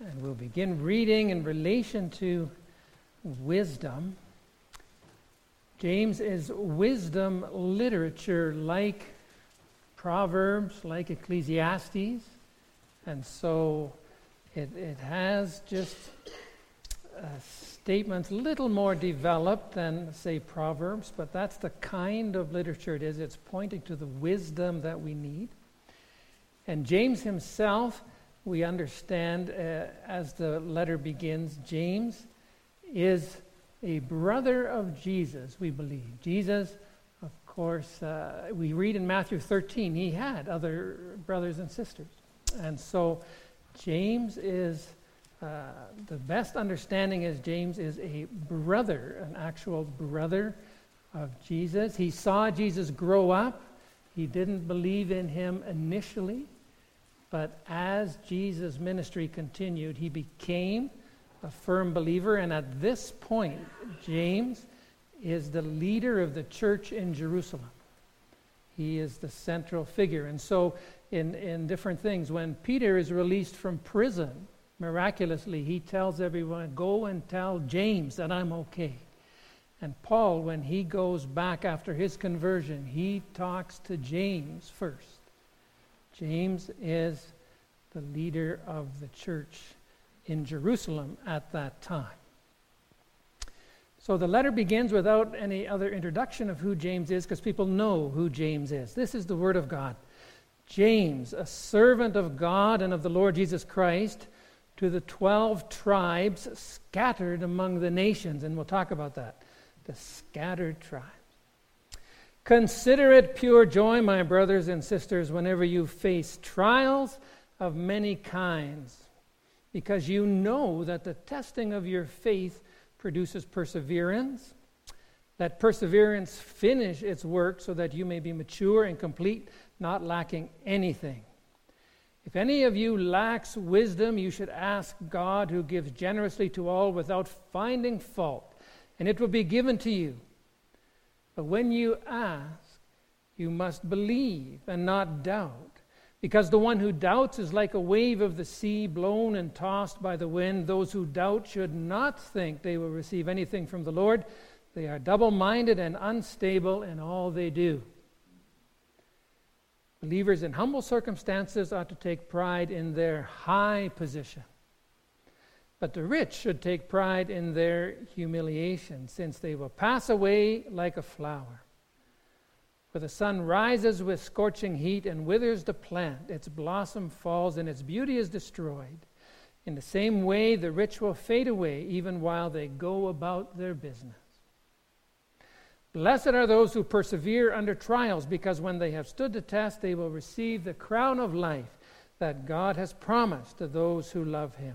And we'll begin reading in relation to wisdom. James is wisdom literature like Proverbs, like Ecclesiastes. And so it has just statements a little more developed than, say, Proverbs, but that's the kind of literature it is. It's pointing to the wisdom that we need. And James himself, we understand as the letter begins, James is a brother of Jesus, we believe. Jesus, of course, we read in Matthew 13, he had other brothers and sisters. And so James is, the best understanding is James is a brother, an actual brother of Jesus. He saw Jesus grow up. He didn't believe in him initially. But as Jesus' ministry continued, he became a firm believer. And at this point, James is the leader of the church in Jerusalem. He is the central figure. And so in different things, when Peter is released from prison, miraculously, he tells everyone, go and tell James that I'm okay. And Paul, when he goes back after his conversion, he talks to James first. James is the leader of the church in Jerusalem at that time. So the letter begins without any other introduction of who James is, because people know who James is. This is the Word of God. James, a servant of God and of the Lord Jesus Christ, to the 12 tribes scattered among the nations. And we'll talk about that. The scattered tribes. Consider it pure joy, my brothers and sisters, whenever you face trials of many kinds, because you know that the testing of your faith produces perseverance. Let perseverance finish its work so that you may be mature and complete, not lacking anything. If any of you lacks wisdom, you should ask God, who gives generously to all without finding fault, and it will be given to you. But when you ask, you must believe and not doubt, because the one who doubts is like a wave of the sea blown and tossed by the wind. Those who doubt should not think they will receive anything from the Lord. They are double-minded and unstable in all they do. Believers in humble circumstances ought to take pride in their high position. But the rich should take pride in their humiliation, since they will pass away like a flower. For the sun rises with scorching heat and withers the plant. Its blossom falls and its beauty is destroyed. In the same way, the rich will fade away even while they go about their business. Blessed are those who persevere under trials, because when they have stood the test, they will receive the crown of life that God has promised to those who love him.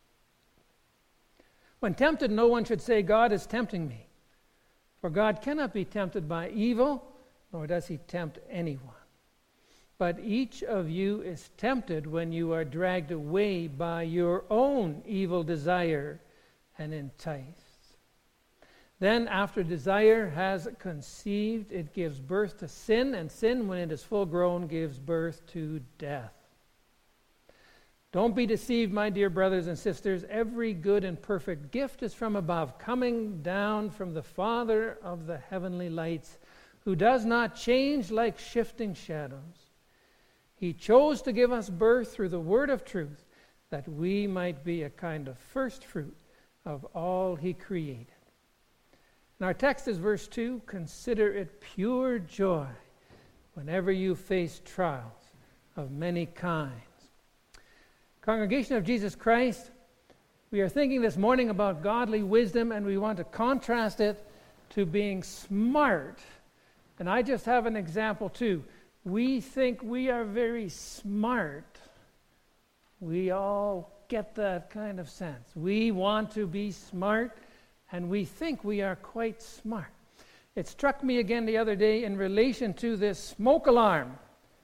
When tempted, no one should say, God is tempting me. For God cannot be tempted by evil, nor does he tempt anyone. But each of you is tempted when you are dragged away by your own evil desire and enticed. Then, after desire has conceived, it gives birth to sin, and sin, when it is full grown, gives birth to death. Don't be deceived, my dear brothers and sisters. Every good and perfect gift is from above, coming down from the Father of the heavenly lights, who does not change like shifting shadows. He chose to give us birth through the word of truth, that we might be a kind of first fruit of all he created. And our text is verse 2, consider it pure joy whenever you face trials of many kinds. Congregation of Jesus Christ, we are thinking this morning about godly wisdom, and we want to contrast it to being smart. And I just have an example too. We think we are very smart. We all get that kind of sense. We want to be smart, and we think we are quite smart. It struck me again the other day in relation to this smoke alarm.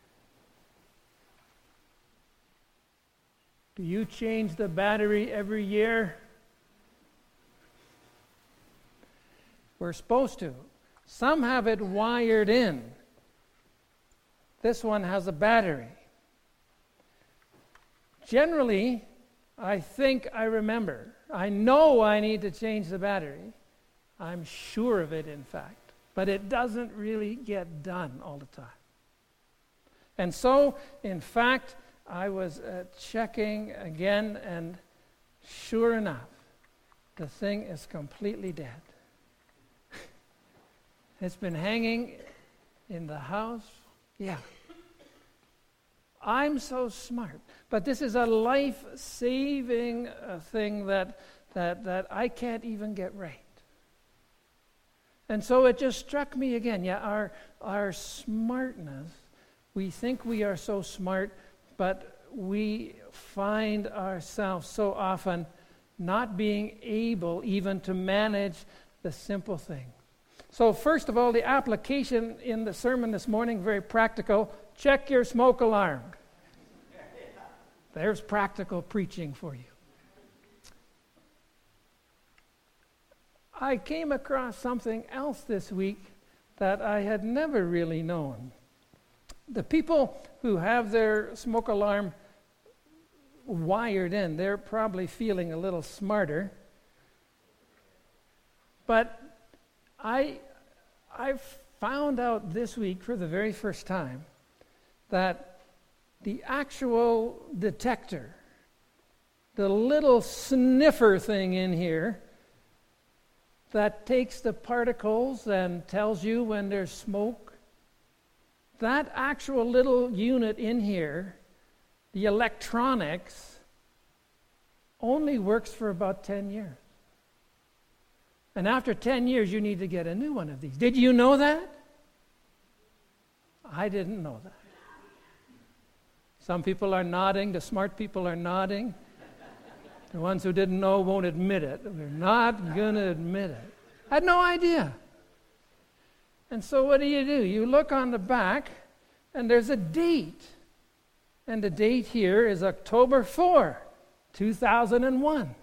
Do you change the battery every year? We're supposed to. Some have it wired in. This one has a battery. Generally, I think I remember. I know I need to change the battery. I'm sure of it, in fact. But it doesn't really get done all the time. And so, in fact, I was checking again, and sure enough, the thing is completely dead. It's been hanging in the house. Yeah. I'm so smart. But this is a life-saving thing that I can't even get right. And so it just struck me again. Yeah, our smartness, we think we are so smart, but we find ourselves so often not being able even to manage the simple thing. So first of all, the application in the sermon this morning, very practical. Check your smoke alarm. There's practical preaching for you. I came across something else this week that I had never really known. The people who have their smoke alarm wired in, they're probably feeling a little smarter. But I found out this week for the very first time that the actual detector, the little sniffer thing in here that takes the particles and tells you when there's smoke, that actual little unit in here, the electronics, only works for about 10 years. And after 10 years, you need to get a new one of these. Did you know that? I didn't know that. Some people are nodding. The smart people are nodding. The ones who didn't know won't admit it. They're not going to admit it. I had no idea. And so what do? You look on the back, and there's a date. And the date here is October 4, 2001.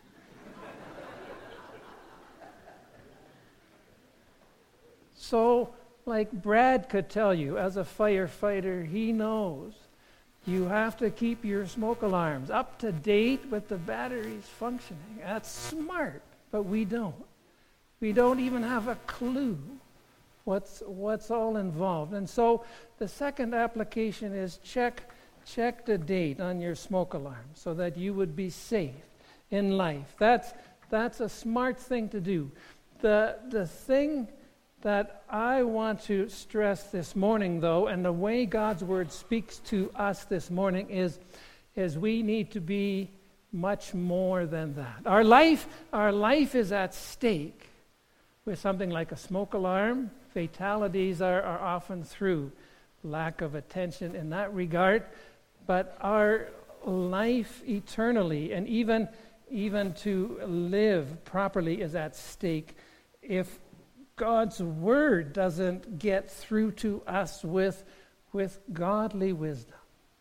So, like Brad could tell you, as a firefighter, he knows you have to keep your smoke alarms up to date with the batteries functioning. That's smart, but we don't. We don't even have a clue what's all involved. And so the second application is check the date on your smoke alarm so that you would be safe in life. That's a smart thing to do. The thing that I want to stress this morning, though, and the way God's Word speaks to us this morning is we need to be much more than that. Our life is at stake with something like a smoke alarm. Fatalities are often through lack of attention in that regard, but our life eternally, and even to live properly, is at stake if God's Word doesn't get through to us with godly wisdom.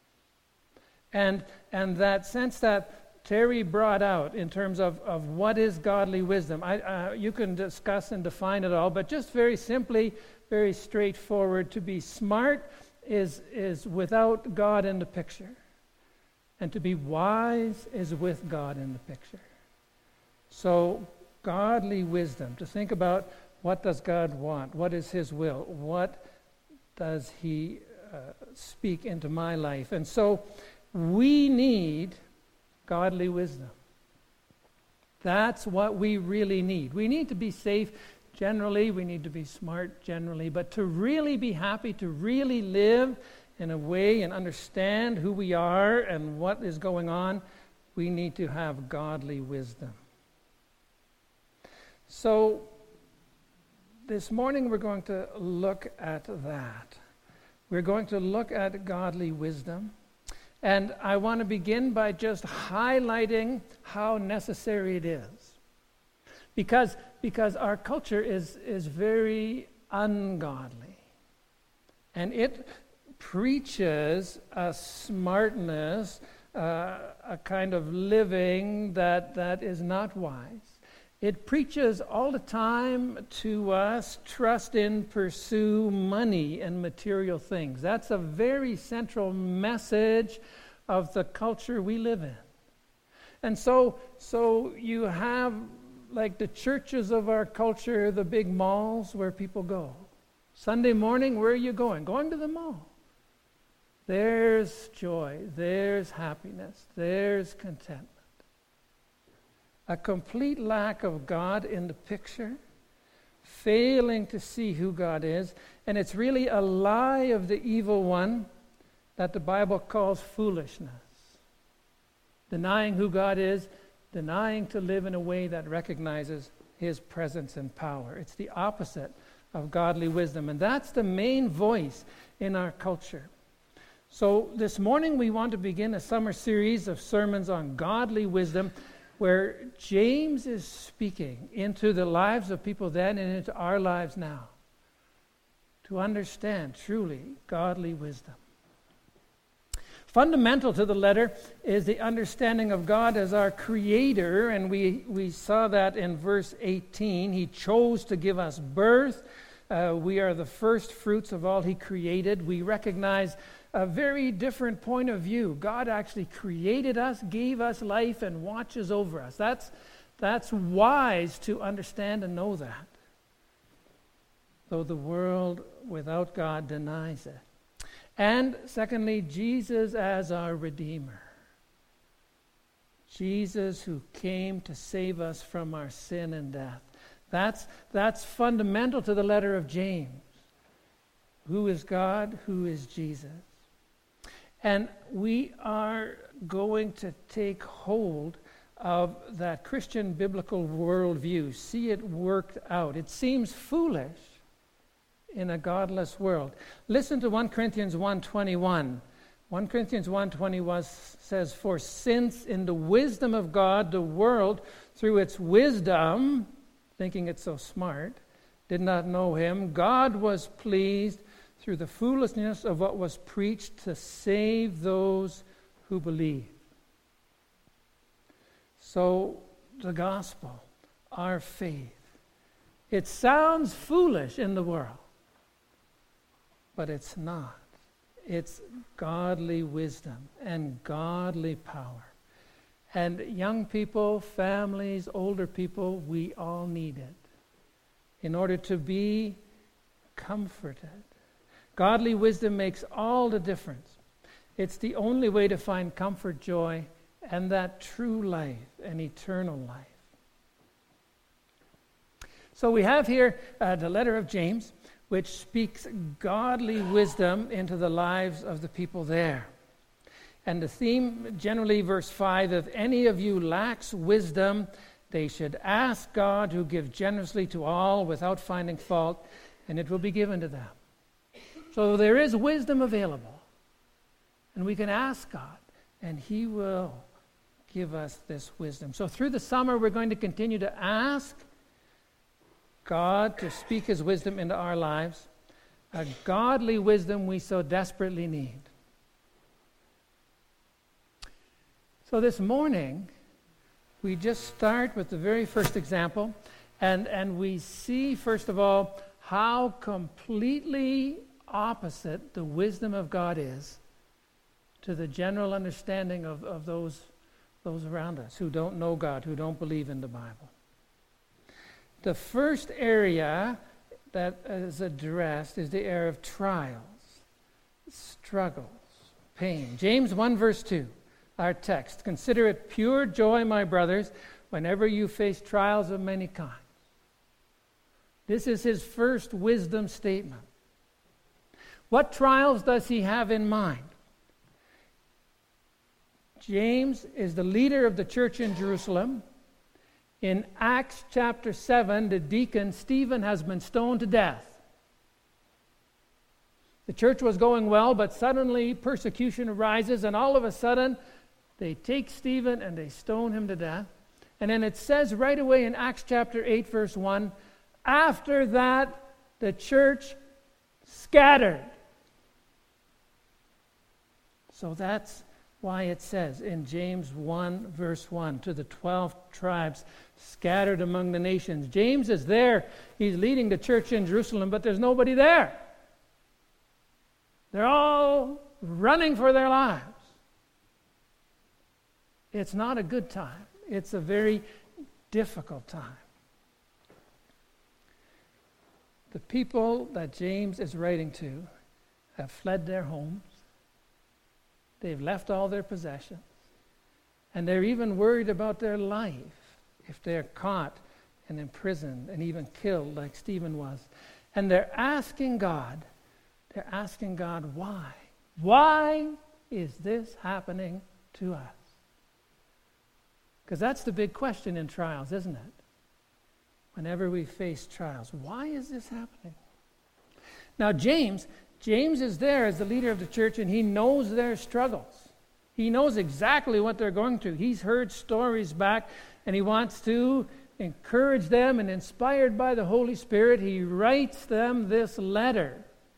And that sense that Terry brought out in terms of what is godly wisdom, you can discuss and define it all, but just very simply, very straightforward, to be smart is without God in the picture. And to be wise is with God in the picture. So, godly wisdom, to think about what does God want? What is His will? What does He speak into my life? And so we need godly wisdom. That's what we really need. We need to be safe generally. We need to be smart generally. But to really be happy, to really live in a way and understand who we are and what is going on, we need to have godly wisdom. So this morning we're going to look at that. We're going to look at godly wisdom. And I want to begin by just highlighting how necessary it is. Because our culture is very ungodly. And it preaches a smartness, a kind of living that is not wise. It preaches all the time to us, trust in, pursue money and material things. That's a very central message of the culture we live in. And so you have, like the churches of our culture, the big malls where people go. Sunday morning, where are you going? Going to the mall. There's joy, there's happiness, there's contentment. A complete lack of God in the picture, failing to see who God is, and it's really a lie of the evil one that the Bible calls foolishness. Denying who God is, denying to live in a way that recognizes His presence and power. It's the opposite of godly wisdom, and that's the main voice in our culture. So this morning we want to begin a summer series of sermons on godly wisdom, where James is speaking into the lives of people then and into our lives now to understand truly godly wisdom. Fundamental to the letter is the understanding of God as our creator, and we saw that in verse 18. He chose to give us birth. We are the first fruits of all He created. We recognize a very different point of view. God actually created us, gave us life, and watches over us. That's wise to understand and know that, though the world without God denies it. And secondly, Jesus as our Redeemer. Jesus who came to save us from our sin and death. That's fundamental to the letter of James. Who is God? Who is Jesus? And we are going to take hold of that Christian biblical worldview, see it worked out. It seems foolish in a godless world. Listen to 1 Corinthians 1:21. 1 Corinthians 1:21 says, "For since in the wisdom of God, the world, through its wisdom," thinking it's so smart, "did not know Him, God was pleased through the foolishness of what was preached to save those who believe." So, the gospel, our faith, it sounds foolish in the world, but it's not. It's godly wisdom and godly power. And young people, families, older people, we all need it in order to be comforted. Godly wisdom makes all the difference. It's the only way to find comfort, joy, and that true life, and eternal life. So we have here the letter of James, which speaks godly wisdom into the lives of the people there. And the theme, generally verse 5, "If any of you lacks wisdom, they should ask God, who gives generously to all without finding fault, and it will be given to them." So there is wisdom available, and we can ask God, and He will give us this wisdom. So through the summer, we're going to continue to ask God to speak His wisdom into our lives, a godly wisdom we so desperately need. So this morning, we just start with the very first example, and we see, first of all, how completely opposite the wisdom of God is to the general understanding of those around us who don't know God, who don't believe in the Bible. The first area that is addressed is the area of trials, struggles, pain. James 1 verse 2, our text. "Consider it pure joy, my brothers, whenever you face trials of many kinds." This is his first wisdom statement. What trials does he have in mind? James is the leader of the church in Jerusalem. In Acts chapter 7, the deacon Stephen has been stoned to death. The church was going well, but suddenly persecution arises, and all of a sudden they take Stephen and they stone him to death. And then it says right away in Acts chapter 8, verse 1, after that the church scattered. So that's why it says in James 1, verse 1, to the 12 tribes scattered among the nations. James is there. He's leading the church in Jerusalem, but there's nobody there. They're all running for their lives. It's not a good time. It's a very difficult time. The people that James is writing to have fled their homes. They've left all their possessions. And they're even worried about their life if they're caught and imprisoned and even killed like Stephen was. And they're asking God, why? Why is this happening to us? Because that's the big question in trials, isn't it? Whenever we face trials, why is this happening? Now James is there as the leader of the church, and he knows their struggles. He knows exactly what they're going through. He's heard stories back, and he wants to encourage them, and inspired by the Holy Spirit, he writes them this letter.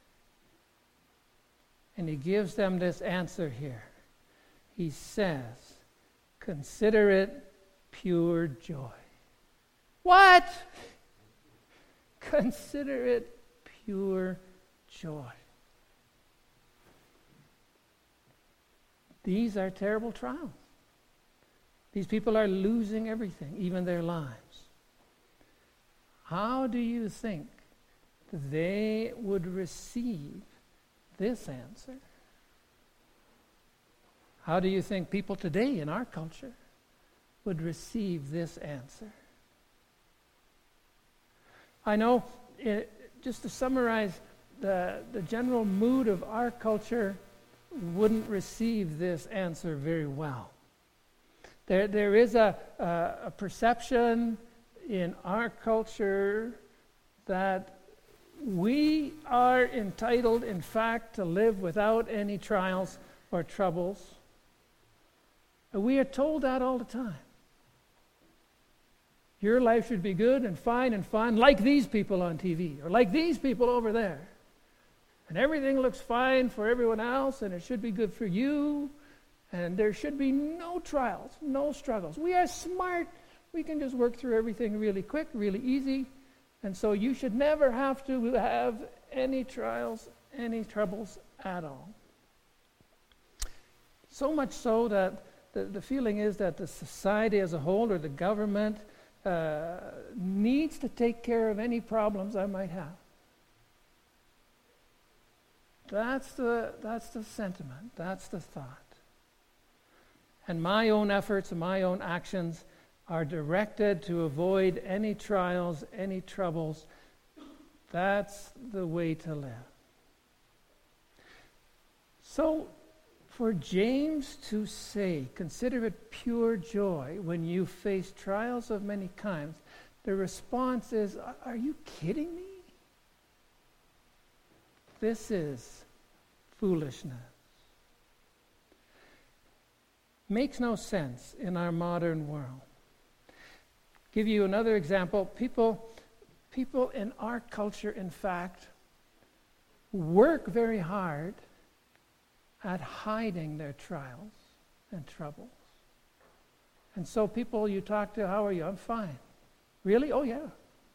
And he gives them this answer here. He says, consider it pure joy. What? Consider it pure joy. These are terrible trials. These people are losing everything, even their lives. How do you think they would receive this answer? How do you think people today in our culture would receive this answer? I know, just to summarize, the general mood of our culture wouldn't receive this answer very well. There is a perception in our culture that we are entitled, in fact, to live without any trials or troubles. We are told that all the time. Your life should be good and fun, like these people on TV, or like these people over there. And everything looks fine for everyone else, and it should be good for you, and there should be no trials, no struggles. We are smart. We can just work through everything really quick, really easy, and so you should never have to have any trials, any troubles at all. So much so that the feeling is that the society as a whole, or the government, needs to take care of any problems I might have. That's the sentiment. That's the thought. And my own efforts and my own actions are directed to avoid any trials, any troubles. That's the way to live. So, for James to say, consider it pure joy when you face trials of many kinds, the response is, are you kidding me? This is foolishness. Makes no sense in our modern world. Give you another example. People in our culture, in fact, work very hard at hiding their trials and troubles. And so people you talk to, how are you? I'm fine. Really? Oh, yeah.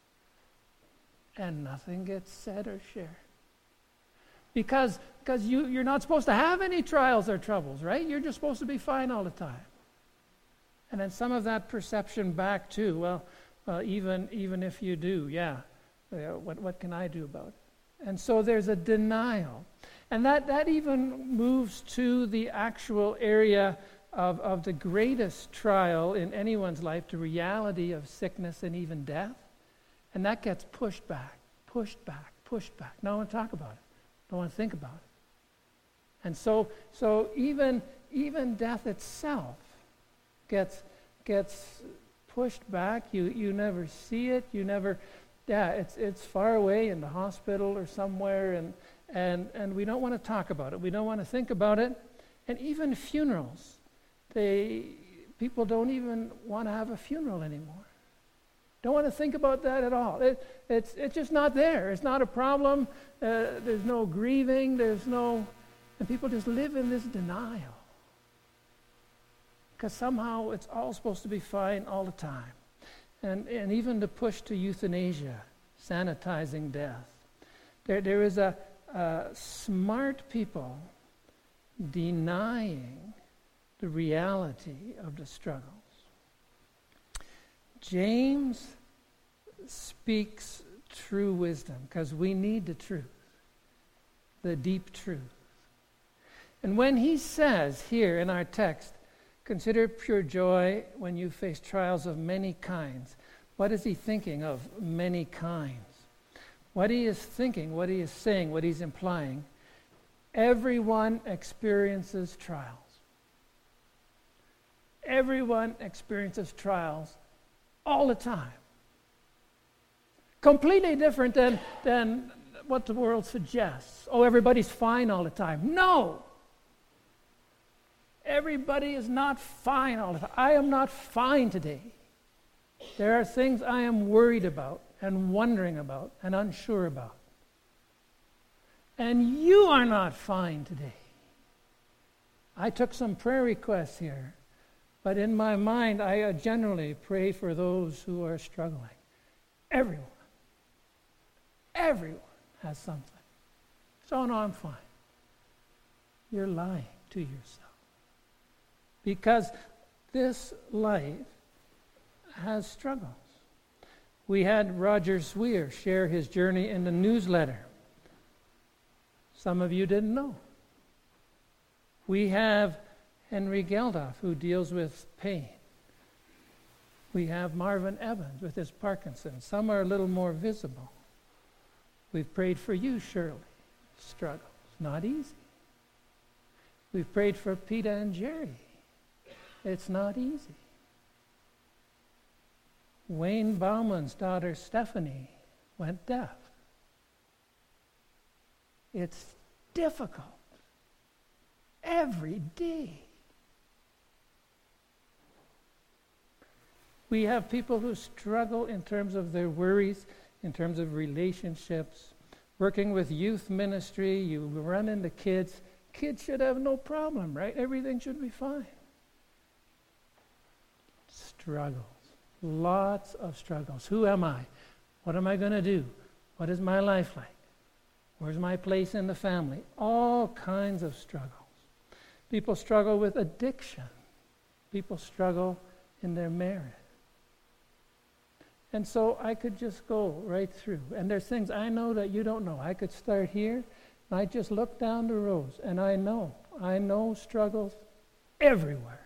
And nothing gets said or shared. Because you're not supposed to have any trials or troubles, right? You're just supposed to be fine all the time. And then some of that perception back too. Well, even if you do, what can I do about it? And so there's a denial. And that even moves to the actual area of the greatest trial in anyone's life, the reality of sickness and even death. And that gets pushed back. No one talk about it. Don't want to think about it. And so even death itself gets pushed back. You never see it. You never. It's far away in the hospital or somewhere, and we don't want to talk about it. We don't want to think about it. And even funerals, people don't even want to have a funeral anymore. Don't want to think about that at all. It's just not there. It's not a problem. There's no grieving. And people just live in this denial. Because somehow it's all supposed to be fine all the time. And even the push to euthanasia, sanitizing death. There is a, smart people denying the reality of the struggles. James speaks true wisdom because we need the truth, the deep truth. And when he says here in our text, consider pure joy when you face trials of many kinds, what is he thinking of many kinds? What he is thinking, what he is saying, what he's implying, everyone experiences trials. Everyone experiences trials all the time. Completely different than what the world suggests. Oh, everybody's fine all the time. No! Everybody is not fine all the time. I am not fine today. There are things I am worried about and wondering about and unsure about. And you are not fine today. I took some prayer requests here, but in my mind I generally pray for those who are struggling. Everyone has something. So no, I'm fine. You're lying to yourself. Because this life has struggles. We had Roger Sweer share his journey in the newsletter. Some of you didn't know. We have Henry Geldof, who deals with pain. We have Marvin Evans with his Parkinson's. Some are a little more visible. We've prayed for you, Shirley. Struggles. Not easy. We've prayed for Peter and Jerry. It's not easy. Wayne Bauman's daughter, Stephanie, went deaf. It's difficult. Every day. We have people who struggle in terms of their worries, in terms of relationships. Working with youth ministry, you run into kids. Kids should have no problem, right? Everything should be fine. Struggles. Lots of struggles. Who am I? What am I going to do? What is my life like? Where's my place in the family? All kinds of struggles. People struggle with addiction. People struggle in their marriage. And so I could just go right through. And there's things I know that you don't know. I could start here, and I just look down the rows, and I know struggles everywhere.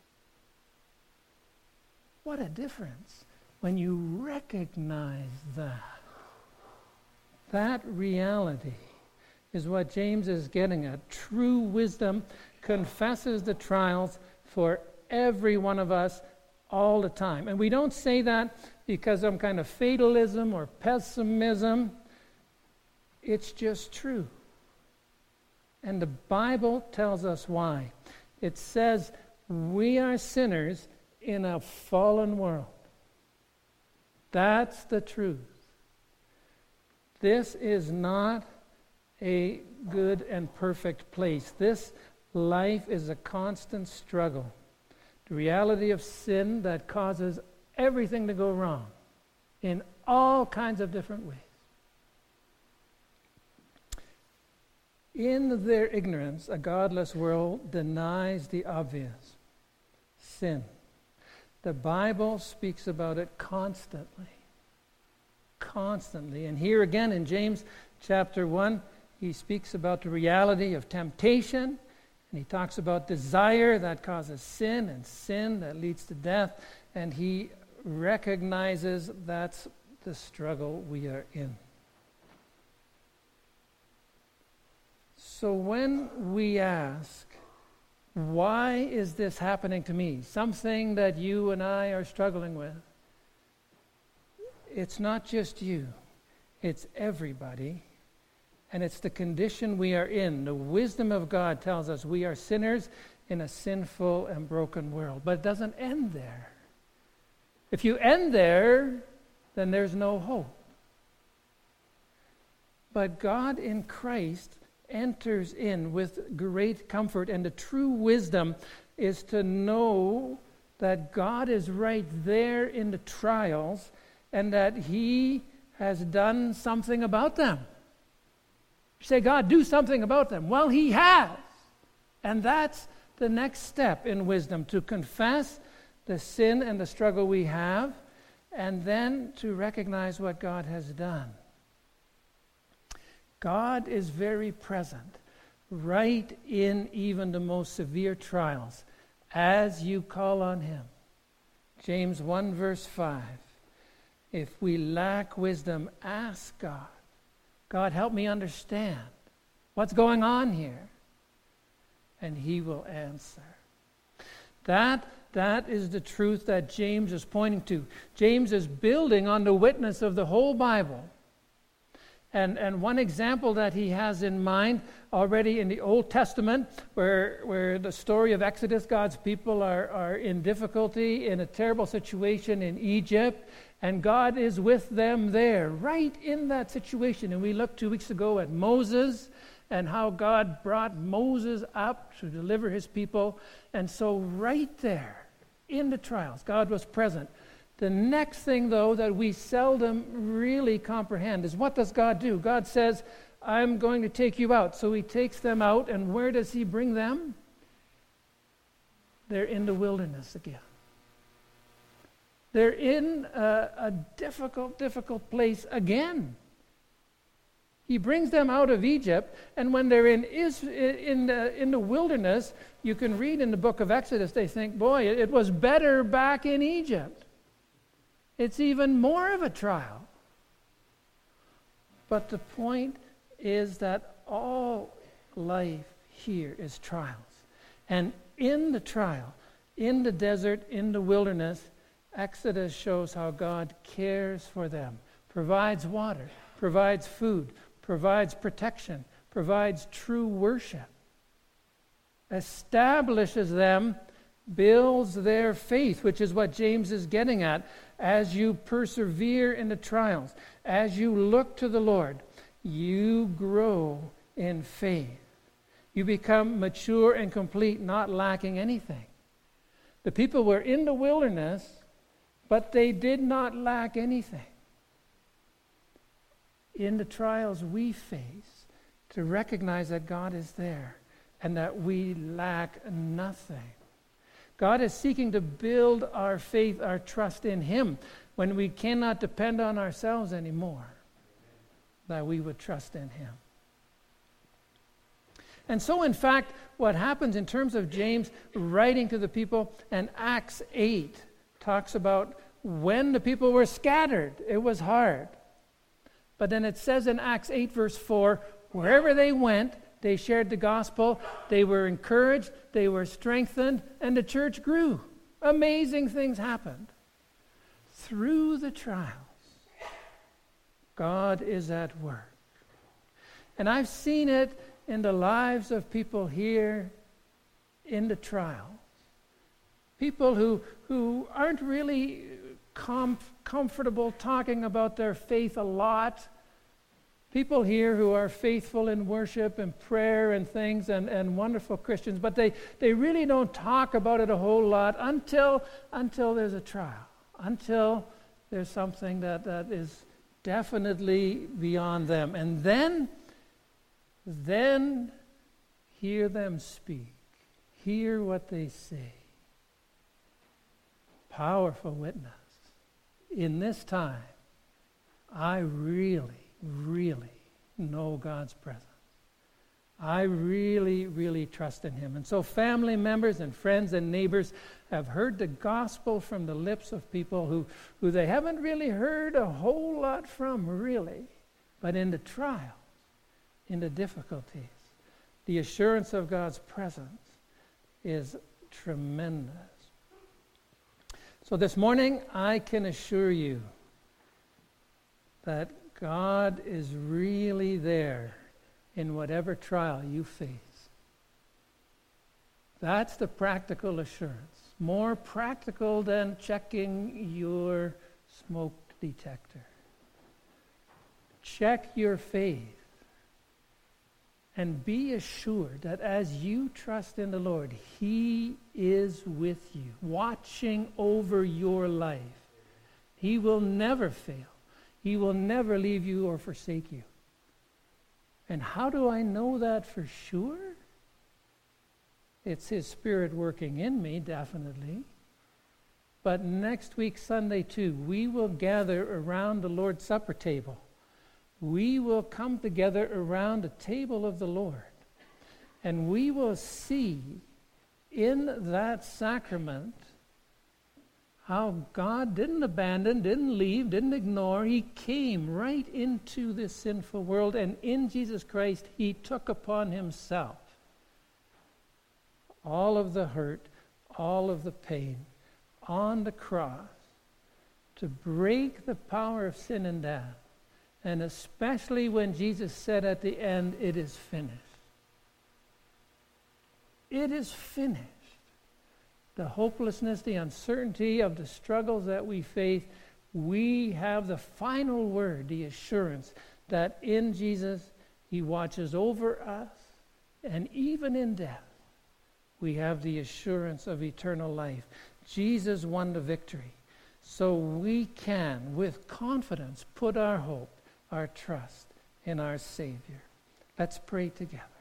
What a difference when you recognize that. That reality is what James is getting at. True wisdom confesses the trials for every one of us all the time. And we don't say that because of some kind of fatalism or pessimism. It's just true. And the Bible tells us why. It says we are sinners in a fallen world. That's the truth. This is not a good and perfect place. This life is a constant struggle. The reality of sin that causes everything to go wrong in all kinds of different ways. In their ignorance, a godless world denies the obvious, sin. The Bible speaks about it constantly. Constantly. And here again in James chapter 1, he speaks about the reality of temptation, and he talks about desire that causes sin, and sin that leads to death, and he recognizes that's the struggle we are in. So when we ask, why is this happening to me? Something that you and I are struggling with. It's not just you. It's everybody. And it's the condition we are in. The wisdom of God tells us we are sinners in a sinful and broken world. But it doesn't end there. If you end there, then there's no hope. But God in Christ enters in with great comfort, and the true wisdom is to know that God is right there in the trials and that He has done something about them. You say, God, do something about them. Well, He has. And that's the next step in wisdom, to confess the sin and the struggle we have, and then to recognize what God has done. God is very present, right in even the most severe trials, as you call on him. James 1 verse 5. If we lack wisdom, ask God. God, help me understand what's going on here. And he will answer. That is the truth that James is pointing to. James is building on the witness of the whole Bible. And one example that he has in mind already in the Old Testament, where the story of Exodus, God's people are in difficulty, in a terrible situation in Egypt, and God is with them there, right in that situation. And we looked 2 weeks ago at Moses, and how God brought Moses up to deliver his people. And so right there, in the trials, God was present. The next thing, though, that we seldom really comprehend is, what does God do? God says, I'm going to take you out. So he takes them out, and where does he bring them? They're in the wilderness again. They're in a difficult place again. He brings them out of Egypt, and when they're in the wilderness, you can read in the book of Exodus, they think, boy, it was better back in Egypt. It's even more of a trial. But the point is that all life here is trials. And in the trial, in the desert, in the wilderness, Exodus shows how God cares for them, provides water, provides food, provides protection, provides true worship, establishes them, builds their faith, which is what James is getting at. As you persevere in the trials, as you look to the Lord, you grow in faith. You become mature and complete, not lacking anything. The people were in the wilderness, but they did not lack anything. In the trials we face, to recognize that God is there and that we lack nothing. God is seeking to build our faith, our trust in him, when we cannot depend on ourselves anymore, that we would trust in him. And so, in fact, what happens in terms of James writing to the people, and Acts 8 talks about when the people were scattered, it was hard. But then it says in Acts 8 verse 4, wherever they went, they shared the gospel, they were encouraged, they were strengthened, and the church grew. Amazing things happened. Through the trials, God is at work. And I've seen it in the lives of people here in the trials. People who aren't really comfortable talking about their faith a lot. People here who are faithful in worship and prayer and things, and wonderful Christians, but they really don't talk about it a whole lot until there's a trial, until there's something that is definitely beyond them. And then hear them speak. Hear what they say. Powerful witness. In this time, I really know God's presence. I really trust in him. And so family members and friends and neighbors have heard the gospel from the lips of people who they haven't really heard a whole lot from, really. But in the trials, in the difficulties, the assurance of God's presence is tremendous. So this morning, I can assure you that God is really there in whatever trial you face. That's the practical assurance. More practical than checking your smoke detector. Check your faith and be assured that as you trust in the Lord, he is with you, watching over your life. He will never fail. He will never leave you or forsake you. And how do I know that for sure? It's His Spirit working in me, definitely. But next week, Sunday too, we will gather around the Lord's Supper table. We will come together around the table of the Lord. And we will see in that sacrament how God didn't abandon, didn't leave, didn't ignore. He came right into this sinful world, and in Jesus Christ, He took upon Himself all of the hurt, all of the pain on the cross to break the power of sin and death. And especially when Jesus said at the end, "It is finished." It is finished. The hopelessness, the uncertainty of the struggles that we face, we have the final word, the assurance that in Jesus, He watches over us, and even in death, we have the assurance of eternal life. Jesus won the victory. So we can, with confidence, put our hope, our trust in our Savior. Let's pray together.